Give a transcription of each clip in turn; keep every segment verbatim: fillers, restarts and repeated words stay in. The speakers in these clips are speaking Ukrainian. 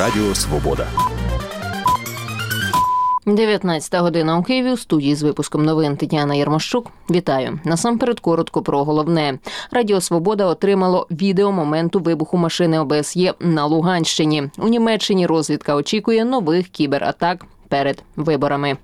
Радіо Свобода. дев'ятнадцята година у Києві. У студії з випуском новин Тетяна Ярмощук. Вітаю. Насамперед коротко про головне. Радіо Свобода отримало відео моменту вибуху машини ОБСЄ на Луганщині. У Німеччині розвідка очікує нових кібератак перед виборами.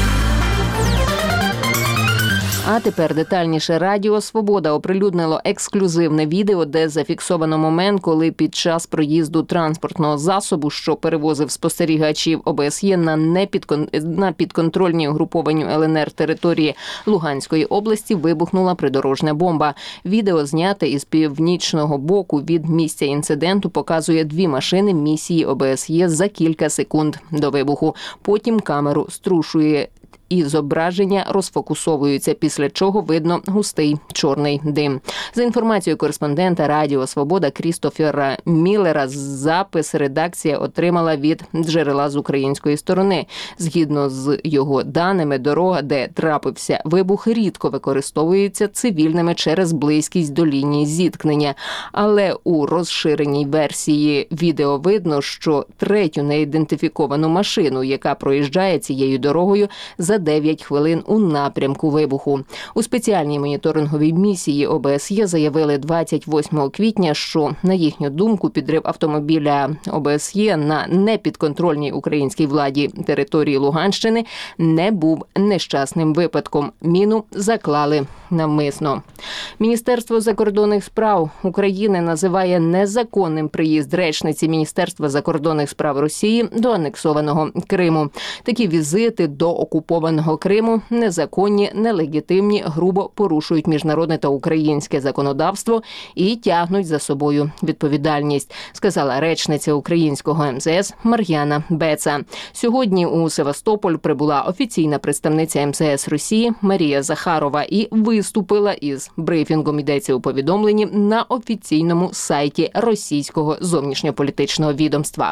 А тепер детальніше. Радіо Свобода оприлюднило ексклюзивне відео, де зафіксовано момент, коли під час проїзду транспортного засобу, що перевозив спостерігачів ОБСЄ на непідкон... на підконтрольній угрупованню Л Н Р території Луганської області, вибухнула придорожня бомба. Відео, зняте із північного боку від місця інциденту, показує дві машини місії ОБСЄ за кілька секунд до вибуху. Потім камеру струшує і зображення розфокусовуються, після чого видно густий чорний дим. За інформацією кореспондента Радіо Свобода Крістофера Міллера, запис редакція отримала від джерела з української сторони. Згідно з його даними, дорога, де трапився вибух, рідко використовується цивільними через близькість до лінії зіткнення. Але у розширеній версії відео видно, що третю неідентифіковану машину, яка проїжджає цією дорогою, за дев'ять хвилин у напрямку вибуху. У спеціальній моніторинговій місії ОБСЄ заявили двадцять восьмого квітня, що, на їхню думку, підрив автомобіля ОБСЄ на непідконтрольній українській владі території Луганщини не був нещасним випадком. Міну заклали навмисно. Міністерство закордонних справ України називає незаконним приїзд речниці Міністерства закордонних справ Росії до анексованого Криму. Такі візити до окупованого Криму незаконні, нелегітимні, грубо порушують міжнародне та українське законодавство і тягнуть за собою відповідальність, сказала речниця українського Ем Зе Ес Мар'яна Беца. Сьогодні у Севастополь прибула офіційна представниця Ем Зе Ес Росії Марія Захарова і виступила із брифінгом, йдеться у повідомленні на офіційному сайті російського зовнішньополітичного відомства.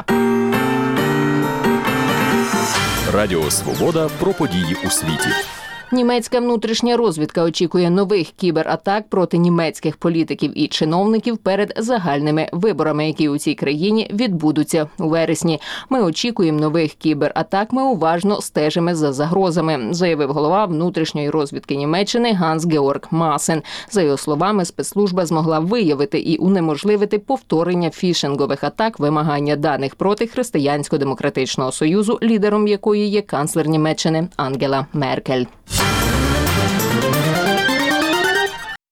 Радіо Свобода про події у світі. Німецька внутрішня розвідка очікує нових кібератак проти німецьких політиків і чиновників перед загальними виборами, які у цій країні відбудуться у вересні. Ми очікуємо нових кібератак, ми уважно стежимо за загрозами, заявив голова внутрішньої розвідки Німеччини Ганс-Георг Маасен. За його словами, спецслужба змогла виявити і унеможливити повторення фішингових атак, вимагання даних проти Християнсько-демократичного союзу, лідером якої є канцлер Німеччини Ангела Меркель.